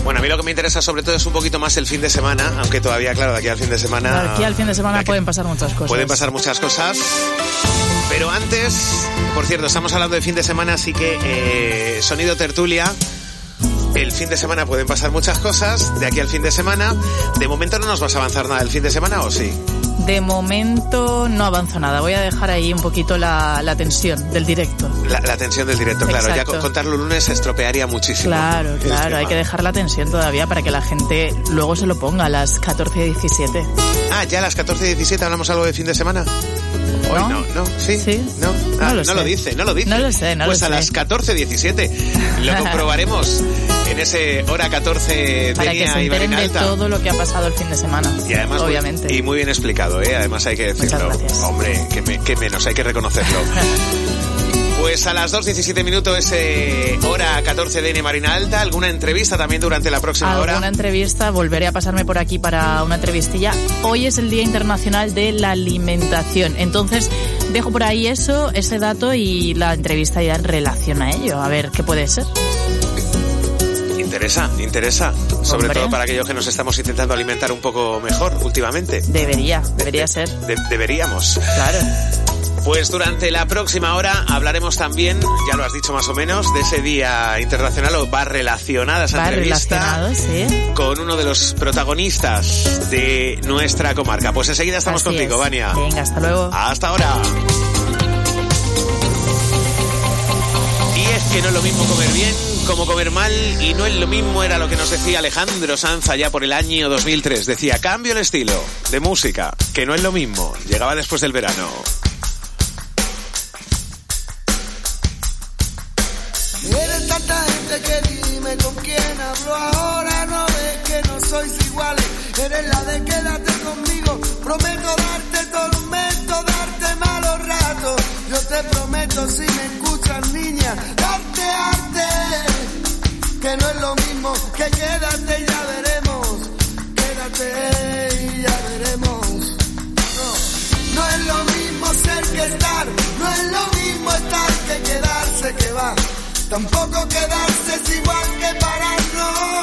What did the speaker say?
Bueno, a mí lo que me interesa sobre todo es un poquito más el fin de semana, aunque todavía, claro, de aquí al fin de semana... De aquí al fin de semana pueden pasar muchas cosas. Pueden pasar muchas cosas, pero antes, por cierto, estamos hablando de fin de semana, así que sonido tertulia... El fin de semana pueden pasar muchas cosas, de aquí al fin de semana. De momento no nos vas a avanzar nada el fin de semana, ¿o sí? De momento no avanzo nada, voy a dejar ahí un poquito la tensión del directo. La tensión del directo, claro. Exacto. Ya contarlo el lunes se estropearía muchísimo. Claro, hay que dejar la tensión todavía para que la gente luego se lo ponga a las 14:17. Ah, ya a las 14:17 hablamos algo de fin de semana. Hoy no, sí, no. Ah, no lo dice. No lo sé. Pues a las 14:17 lo comprobaremos en ese hora 14 para de que se enteren de todo lo que ha pasado el fin de semana. Y además, obviamente. Y muy bien explicado, ¿eh? Además hay que decirlo. Muchas gracias. Hombre, que menos, hay que reconocerlo. Pues a las 2:17 hora 14 de Marina Alta. ¿Alguna entrevista también durante la próxima hora? Alguna entrevista, volveré a pasarme por aquí para una entrevistilla. Hoy es el Día Internacional de la Alimentación, entonces dejo por ahí ese dato y la entrevista ya en relación a ello, a ver qué puede ser. Interesa, sobre todo para aquellos que nos estamos intentando alimentar un poco mejor últimamente. Debería ser. Deberíamos. Claro. Pues durante la próxima hora hablaremos también, ya lo has dicho más o menos, de ese Día Internacional, o va relacionada esa entrevista con uno de los protagonistas de nuestra comarca. Pues enseguida estamos contigo, Vania. Venga, hasta luego. Hasta ahora. Y es que no es lo mismo comer bien como comer mal, y no es lo mismo, era lo que nos decía Alejandro Sanz allá por el año 2003. Decía, cambio el estilo de música, que no es lo mismo. Llegaba después del verano. Eres tanta gente que dime con quién hablo ahora, no ves que no sois iguales, eres la de quédate conmigo, prometo darte tormento, darte malos ratos, yo te prometo si me escuchas niña, darte arte, que no es lo mismo que quédate y ya veremos, quédate y ya veremos, no es lo mismo ser que estar, no es lo mismo estar que quedarse que va. Tampoco quedarse es igual que pararnos.